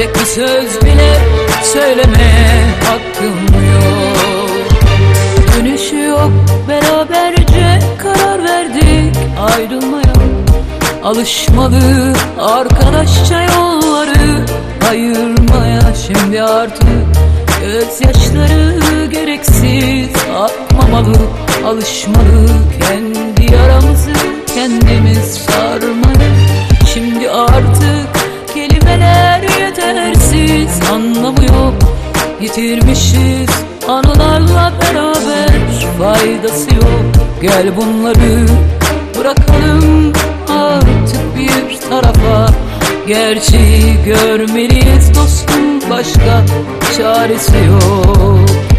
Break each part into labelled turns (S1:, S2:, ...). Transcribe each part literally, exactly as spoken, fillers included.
S1: tek bir söz bile söyleme hakkım yok. Dönüşü yok, beraberce karar verdik ayrılmaya. Alışmalı arkadaşça yolları ayırmaya. Şimdi artık gözyaşları gereksiz akmamalı. Alışmalı kendi yaramızı kendimiz sarmalı. Şimdi artık kelimeler yetersiz, anlamı yok. Yitirmişiz anılarla beraber, faydası yok. Gel bunları bırakalım artık bir tarafa. Gerçeği görmeliyiz dostum, başka çaresi yok.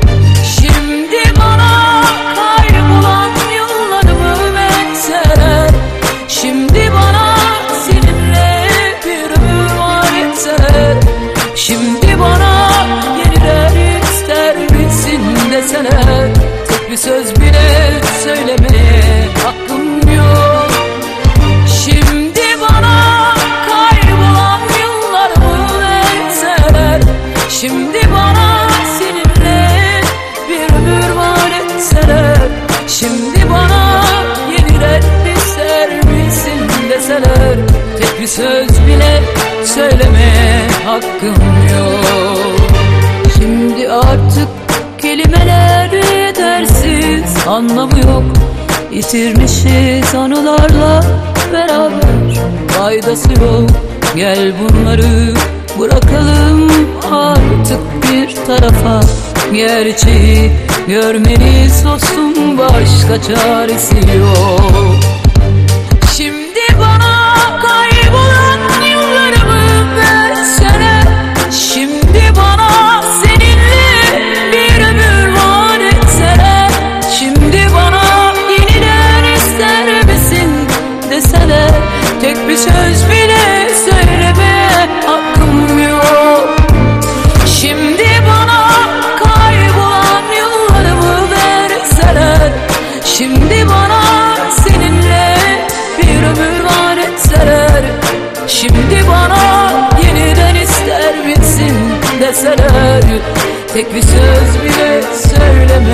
S1: Şimdi bana kaybolan yollarımı verseler, şimdi bana seninle bir ömür var etseler, şimdi bana yeniden ister misin deseler, tek bir söz bile söylemeye hakkım yok. Şimdi bana kaybolan yollarımı verseler, şimdi bana seninle bir ömür var etseler, şimdi bana yeniden ister misin deseler, tek bir söz bile söylemeye hakkım yok. Şimdi artık kelimeler yetersiz, anlamı yok. Yitirmişiz anılarla beraber, faydası yok. Gel bunları bırakalım artık bir tarafa. Gerçeği görmeliyiz dostum, başka çaresi yok. Şimdi bana kaybolan yollarımı verseler, şimdi bana seninle bir ömür var etseler, şimdi bana yeniden ister misin deseler, tek bir söz bile söyleme hakkım yok. Şimdi bana kaybolan yollarımı verseler, şimdi bana seninle bir ömür var etseler, şimdi bana yeniden ister misin deseler, tek bir söz bile söyleme